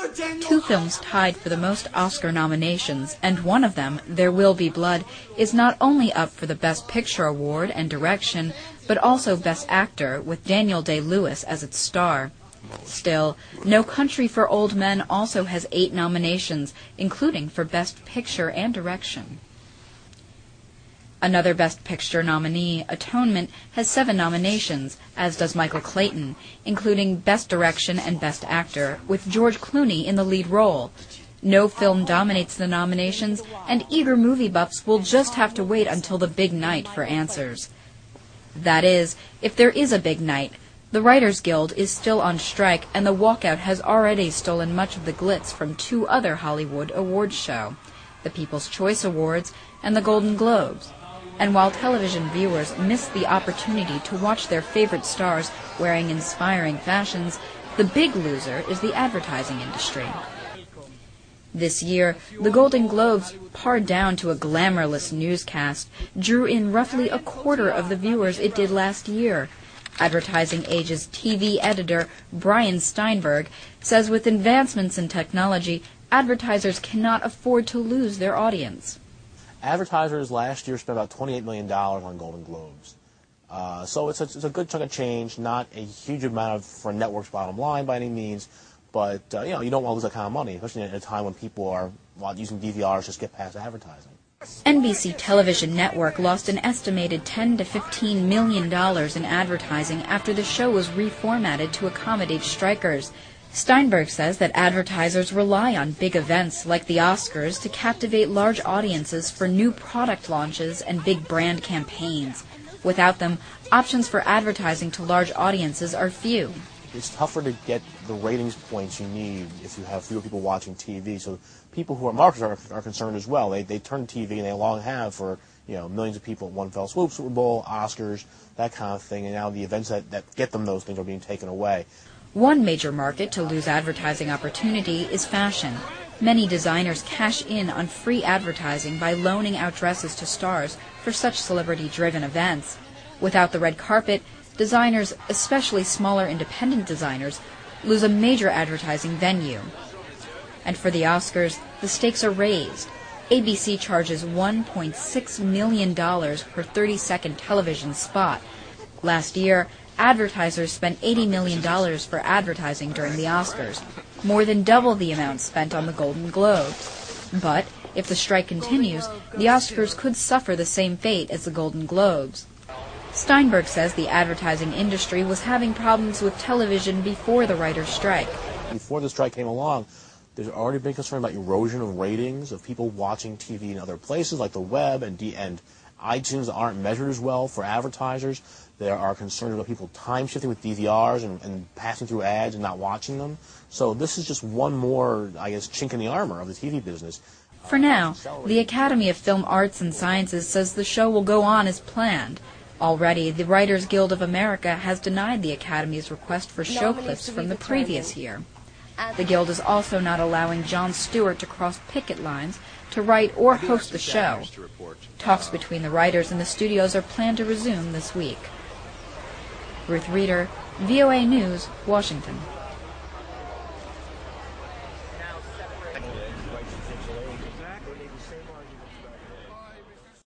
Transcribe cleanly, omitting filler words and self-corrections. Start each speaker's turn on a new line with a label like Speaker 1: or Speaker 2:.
Speaker 1: Two films tied for the most Oscar nominations, and one of them, There Will Be Blood, is not only up for the Best Picture Award and Direction, but also Best Actor, with Daniel Day-Lewis as its star. Still, No Country for Old Men also has 8 nominations, including for Best Picture and Direction. Another Best Picture nominee, Atonement, has 7 nominations, as does Michael Clayton, including Best Direction and Best Actor, with George Clooney in the lead role. No film dominates the nominations, and eager movie buffs will just have to wait until the big night for answers. That is, if there is a big night. The Writers Guild is still on strike, and the walkout has already stolen much of the glitz from 2 other Hollywood awards shows, the People's Choice Awards and the Golden Globes. And while television viewers miss the opportunity to watch their favorite stars wearing inspiring fashions, the big loser is the advertising industry. This year, the Golden Globes, pared down to a glamourless newscast, drew in roughly a quarter of the viewers it did last year. Advertising Age's TV editor, Brian Steinberg, says with advancements in technology, advertisers cannot afford to lose their audience.
Speaker 2: Advertisers last year spent about $28 million on Golden Globes. So it's a good chunk of change, not a huge amount for a network's bottom line by any means, but you don't want to lose that kind of money, especially at a time when people are using DVRs to skip past advertising.
Speaker 1: NBC Television Network lost an estimated $10 to $15 million in advertising after the show was reformatted to accommodate strikers. Steinberg says that advertisers rely on big events like the Oscars to captivate large audiences for new product launches and big brand campaigns. Without them, options for advertising to large audiences are few.
Speaker 2: It's tougher to get the ratings points you need if you have fewer people watching TV. So people who are marketers are concerned as well. They turn to TV, and they long have for millions of people at one fell swoop, Super Bowl, Oscars, that kind of thing. And now the events that get them those things are being taken away.
Speaker 1: One major market to lose advertising opportunity is fashion. Many designers cash in on free advertising by loaning out dresses to stars for such celebrity-driven events. Without the red carpet, designers, especially smaller independent designers, lose a major advertising venue. And for the Oscars, the stakes are raised. ABC charges $1.6 million per 30-second television spot. Last year, advertisers spent $80 million for advertising during the Oscars, more than double the amount spent on the Golden Globes. But if the strike continues, the Oscars could suffer the same fate as the Golden Globes. Steinberg says the advertising industry was having problems with television before the writers' strike.
Speaker 2: Before the strike came along, there's already been concern about erosion of ratings, of people watching TV in other places like the web and iTunes that aren't measured as well for advertisers. There are concerns about people time-shifting with DVRs and passing through ads and not watching them. So this is just one more, chink in the armor of the TV business.
Speaker 1: For now, the Academy of Film Arts and Sciences says the show will go on as planned. Already, the Writers Guild of America has denied the Academy's request for show clips from the previous year. The Guild is also not allowing Jon Stewart to cross picket lines to write or host the show. Talks between the writers and the studios are planned to resume this week. Ruth Reeder, VOA News, Washington.